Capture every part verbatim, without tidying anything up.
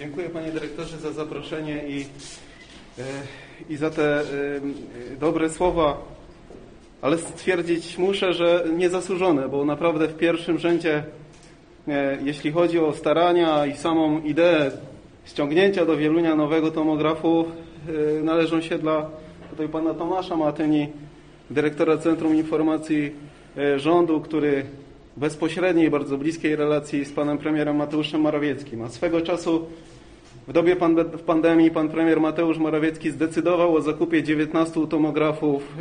Dziękuję panie dyrektorze za zaproszenie i, i za te dobre słowa, ale stwierdzić muszę, że niezasłużone, bo naprawdę w pierwszym rzędzie, jeśli chodzi o starania i samą ideę ściągnięcia do Wielunia nowego tomografu, należą się dla tutaj pana Tomasza Matyni, dyrektora Centrum Informacji Rządu, który w bezpośredniej, bardzo bliskiej relacji z panem premierem Mateuszem Morawieckim. A swego czasu w dobie pandemii pan premier Mateusz Morawiecki zdecydował o zakupie dziewiętnastu tomografów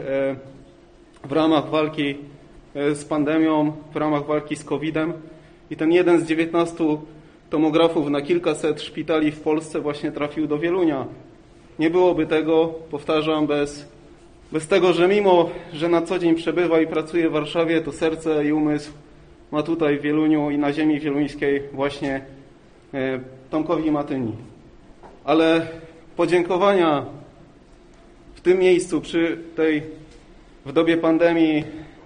w ramach walki z pandemią, w ramach walki z kowidem. I ten jeden z dziewiętnastu tomografów na kilkaset szpitali w Polsce właśnie trafił do Wielunia. Nie byłoby tego, powtarzam, bez, bez tego, że mimo, że na co dzień przebywa i pracuje w Warszawie, to serce i umysł ma tutaj w Wieluniu i na ziemi wieluńskiej właśnie Tomkowi Matyni. Ale podziękowania w tym miejscu, przy tej w dobie pandemii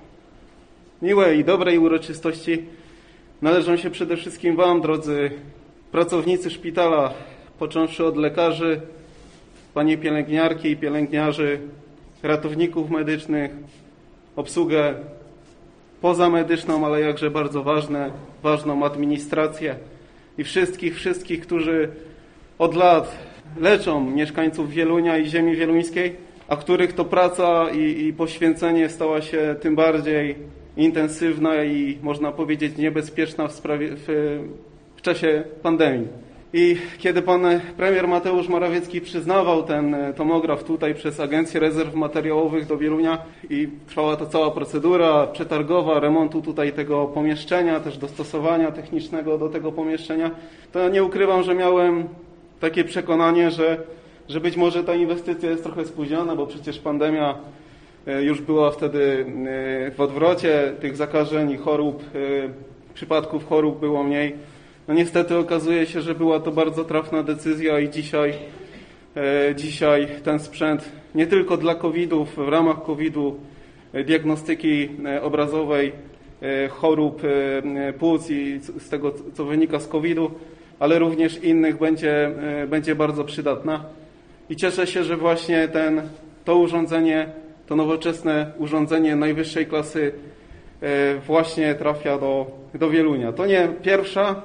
miłej i dobrej uroczystości należą się przede wszystkim wam, drodzy pracownicy szpitala, począwszy od lekarzy, panie pielęgniarki i pielęgniarzy, ratowników medycznych, obsługę pozamedyczną, ale jakże bardzo ważne, ważną administrację i wszystkich, wszystkich, którzy od lat leczą mieszkańców Wielunia i ziemi wieluńskiej, a których to praca i, i poświęcenie stała się tym bardziej intensywna i można powiedzieć niebezpieczna w, sprawie, w, w czasie pandemii. I kiedy pan premier Mateusz Morawiecki przyznawał ten tomograf tutaj przez Agencję Rezerw Materiałowych do Wielunia i trwała to cała procedura przetargowa remontu tutaj tego pomieszczenia, też dostosowania technicznego do tego pomieszczenia, to ja nie ukrywam, że miałem takie przekonanie, że, że być może ta inwestycja jest trochę spóźniona, bo przecież pandemia już była wtedy w odwrocie tych zakażeń i chorób, przypadków chorób było mniej. No niestety okazuje się, że była to bardzo trafna decyzja i dzisiaj, e, dzisiaj ten sprzęt nie tylko dla kowidów, w ramach kowidu, e, diagnostyki e, obrazowej e, chorób e, płuc i z tego, co wynika z kowidu, ale również innych będzie, e, będzie bardzo przydatna. I cieszę się, że właśnie ten, to urządzenie, to nowoczesne urządzenie najwyższej klasy e, właśnie trafia do, do Wielunia. To nie pierwsza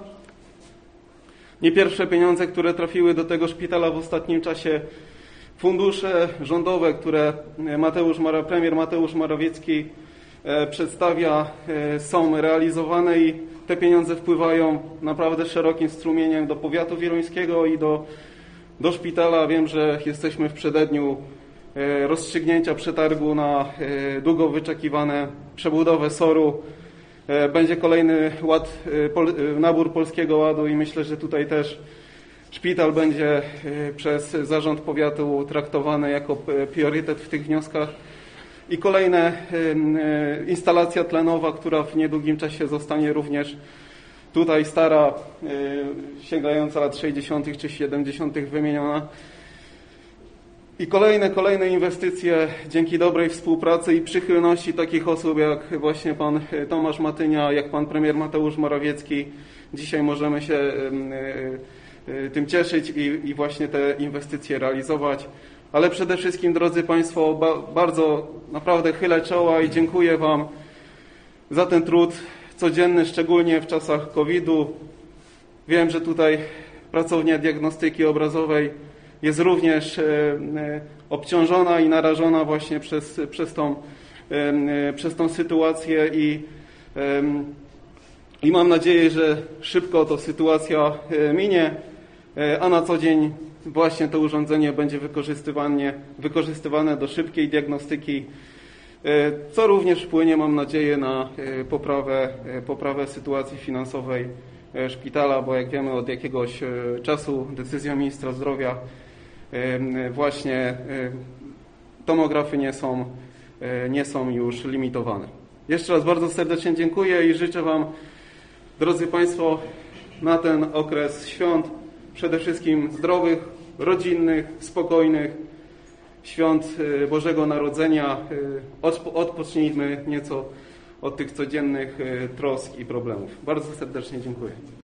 Nie pierwsze pieniądze, które trafiły do tego szpitala w ostatnim czasie. Fundusze rządowe, które Mateusz, premier Mateusz Morawiecki przedstawia, są realizowane i te pieniądze wpływają naprawdę szerokim strumieniem do powiatu wieluńskiego i do, do szpitala. Wiem, że jesteśmy w przededniu rozstrzygnięcia przetargu na długo wyczekiwane przebudowę soru. Będzie kolejny ład, nabór Polskiego Ładu i myślę, że tutaj też szpital będzie przez zarząd powiatu traktowany jako priorytet w tych wnioskach. I kolejna instalacja tlenowa, która w niedługim czasie zostanie również tutaj stara, sięgająca lat sześćdziesiątych czy siedemdziesiątych wymieniona. I kolejne, kolejne inwestycje dzięki dobrej współpracy i przychylności takich osób jak właśnie pan Tomasz Matynia, jak pan premier Mateusz Morawiecki. Dzisiaj możemy się tym cieszyć i, i właśnie te inwestycje realizować. Ale przede wszystkim, drodzy państwo, ba, bardzo naprawdę chylę czoła i dziękuję wam za ten trud codzienny, szczególnie w czasach kowida. Wiem, że tutaj pracownia diagnostyki obrazowej jest również obciążona i narażona właśnie przez, przez, tą, przez tą sytuację i, i mam nadzieję, że szybko ta sytuacja minie, a na co dzień właśnie to urządzenie będzie wykorzystywane, wykorzystywane do szybkiej diagnostyki, co również wpłynie, mam nadzieję, na poprawę, poprawę sytuacji finansowej szpitala, bo jak wiemy, od jakiegoś czasu decyzją ministra zdrowia właśnie tomografy nie są, nie są już limitowane. Jeszcze raz bardzo serdecznie dziękuję i życzę wam, drodzy państwo, na ten okres świąt przede wszystkim zdrowych, rodzinnych, spokojnych świąt Bożego Narodzenia. Odpocznijmy nieco od tych codziennych trosk i problemów. Bardzo serdecznie dziękuję.